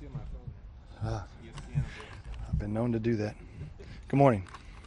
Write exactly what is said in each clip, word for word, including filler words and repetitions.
steal my phone. Uh, I've been known to do that. Good morning.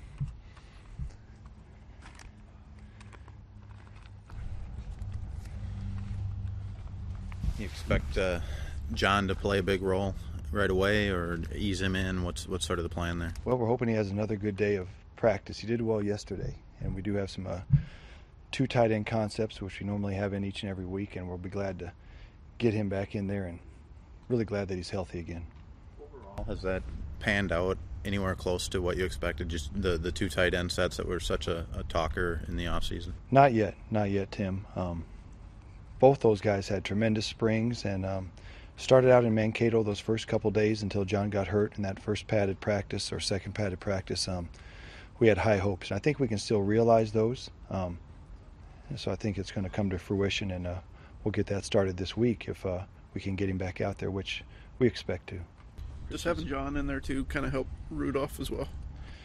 You expect uh, John to play a big role right away, or ease him in? What's what's sort of the plan there? Well, we're hoping he has another good day of practice. He did well yesterday, and we do have some uh, two tight end concepts, which we normally have in each and every week, and we'll be glad to get him back in there, and really glad that he's healthy again. Overall, has that panned out anywhere close to what you expected? Just the, the two tight end sets that were such a, a talker in the offseason? Not yet, not yet, Tim. Um, both those guys had tremendous springs, and um, started out in Mankato those first couple days until John got hurt in that first padded practice or second padded practice. Um, we had high hopes, and I think we can still realize those. Um, so I think it's going to come to fruition, and uh, we'll get that started this week if uh, we can get him back out there, which we expect to. Just having John in there too kind of help Rudolph as well.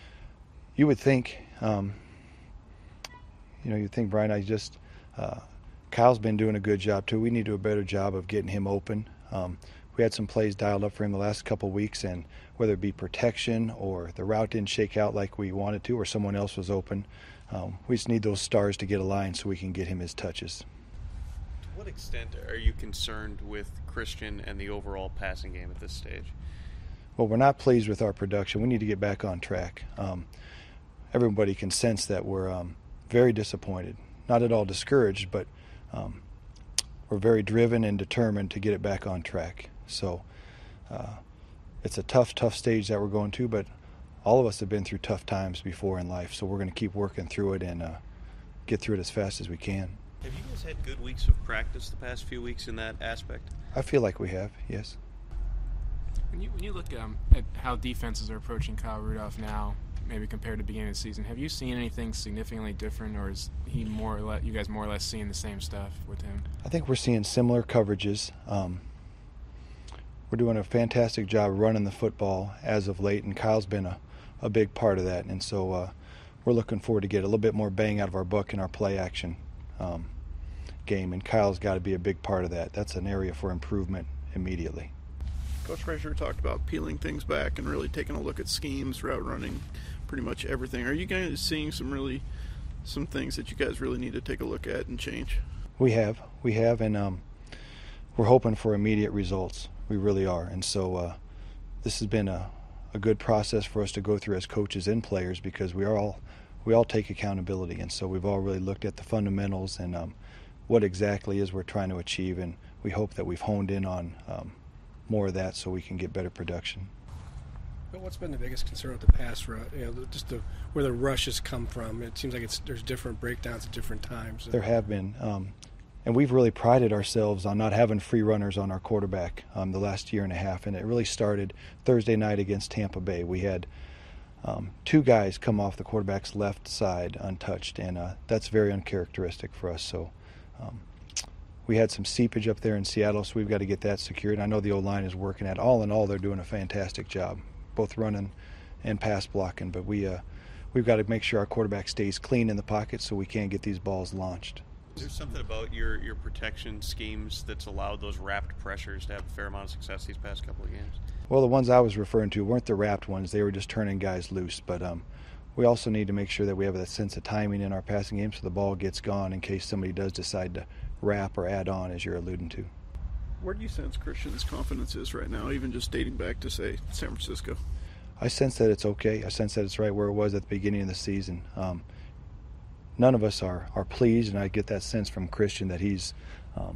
You would think, um, you know, you'd think, Brian, I just, uh, Kyle's been doing a good job too. We need to do a better job of getting him open. Um, we had some plays dialed up for him the last couple of weeks, and whether it be protection or the route didn't shake out like we wanted to, or someone else was open, um, we just need those stars to get aligned so we can get him his touches. To what extent are you concerned with Christian and the overall passing game at this stage? Well, we're not pleased with our production. We need to get back on track. Um, everybody can sense that we're um, very disappointed. Not at all discouraged, but um, we're very driven and determined to get it back on track. So uh, it's a tough, tough stage that we're going to, but all of us have been through tough times before in life, so we're going to keep working through it and uh, get through it as fast as we can. Have you guys had good weeks of practice the past few weeks in that aspect? I feel like we have, yes. When you when you look um, at how defenses are approaching Kyle Rudolph now, maybe compared to the beginning of the season, have you seen anything significantly different, or is he more or less, you guys more or less seeing the same stuff with him? I think we're seeing similar coverages. Um, we're doing a fantastic job running the football as of late, and Kyle's been a, a big part of that. And so uh, we're looking forward to get a little bit more bang out of our buck in our play action um, game, and Kyle's got to be a big part of that. That's an area for improvement immediately. Coach Frazier talked about peeling things back and really taking a look at schemes, route running, pretty much everything. Are you guys seeing some really some things that you guys really need to take a look at and change? We have, we have, and um, we're hoping for immediate results. We really are, and so uh, this has been a, a good process for us to go through as coaches and players, because we are all we all take accountability, and so we've all really looked at the fundamentals and um, what exactly is we're trying to achieve, and we hope that we've honed in on um, more of that so we can get better production. But what's been the biggest concern with the pass rush? You know, just the, where the rushes come from. It seems like it's there's different breakdowns at different times. There have been, um, and we've really prided ourselves on not having free runners on our quarterback um, the last year and a half, and it really started Thursday night against Tampa Bay. We had um, two guys come off the quarterback's left side untouched, and uh, that's very uncharacteristic for us. So. Um, We had some seepage up there in Seattle, so we've got to get that secured. I know the O-line is working at. All in all, they're doing a fantastic job, both running and pass blocking. But we, uh, we've got to make sure our quarterback stays clean in the pocket so we can get these balls launched. Is there something about your, your protection schemes that's allowed those wrapped pressures to have a fair amount of success these past couple of games? Well, the ones I was referring to weren't the wrapped ones. They were just turning guys loose. But um, we also need to make sure that we have that sense of timing in our passing game so the ball gets gone in case somebody does decide to wrap or add on, as you're alluding to. Where do you sense Christian's confidence is right now, even just dating back to, say, San Francisco? I sense that it's okay. I sense that it's right where it was at the beginning of the season. Um, none of us are, are pleased, and I get that sense from Christian that he's um,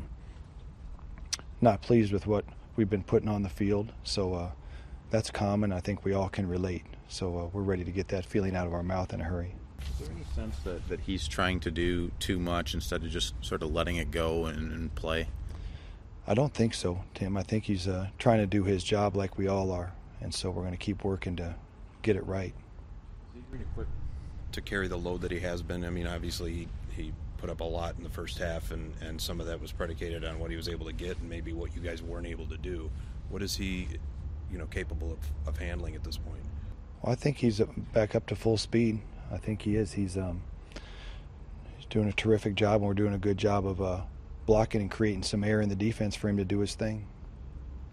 not pleased with what we've been putting on the field. So uh, that's common. I think we all can relate. So uh, we're ready to get that feeling out of our mouth in a hurry. Is there any sense that, that he's trying to do too much instead of just sort of letting it go and, and play? I don't think so, Tim. I think he's uh, trying to do his job like we all are, and so we're going to keep working to get it right. Is he really equipped to carry the load that he has been? I mean, obviously he, he put up a lot in the first half, and, and some of that was predicated on what he was able to get and maybe what you guys weren't able to do. What is he, you know, capable of, of handling at this point? Well, I think he's back up to full speed. I think he is. He's um, he's doing a terrific job, and we're doing a good job of uh, blocking and creating some air in the defense for him to do his thing.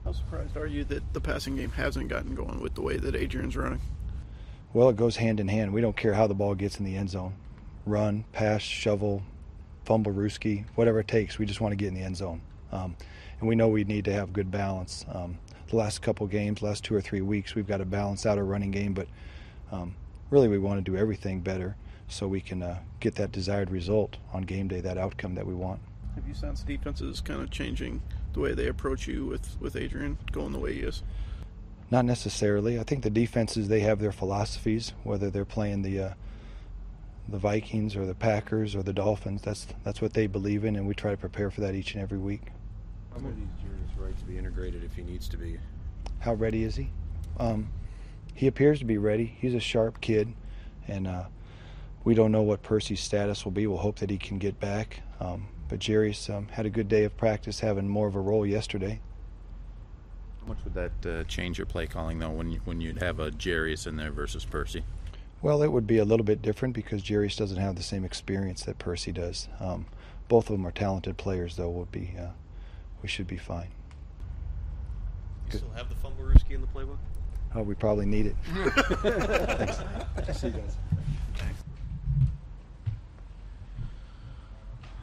How surprised are you that the passing game hasn't gotten going with the way that Adrian's running? Well, it goes hand in hand. We don't care how the ball gets in the end zone. Run, pass, shovel, fumble, Ruski, whatever it takes. We just want to get in the end zone. Um, and we know we need to have good balance. Um, the last couple games, last two or three weeks, we've got to balance out our running game, but um, really we want to do everything better so we can uh, get that desired result on game day, that outcome that we want. Have you sensed defenses kind of changing the way they approach you with, with Adrian going the way he is? Not necessarily. I think the defenses, they have their philosophies, whether they're playing the uh, the Vikings or the Packers or the Dolphins. That's that's what they believe in, and we try to prepare for that each and every week. How ready is Jarius Wright to be integrated if he needs to be? How ready is he? Um, he appears to be ready. He's a sharp kid, and uh, we don't know what Percy's status will be. We'll hope that he can get back. Um, but Jarius um, had a good day of practice, having more of a role yesterday. How much would that uh, change your play calling, though, when you, when you'd have a Jarius in there versus Percy? Well, it would be a little bit different because Jarius doesn't have the same experience that Percy does. Um, both of them are talented players, though. We'll be, uh, we should be fine. You still have the fumble Ruski in the playbook? Oh, we probably need it. Thanks. See you guys.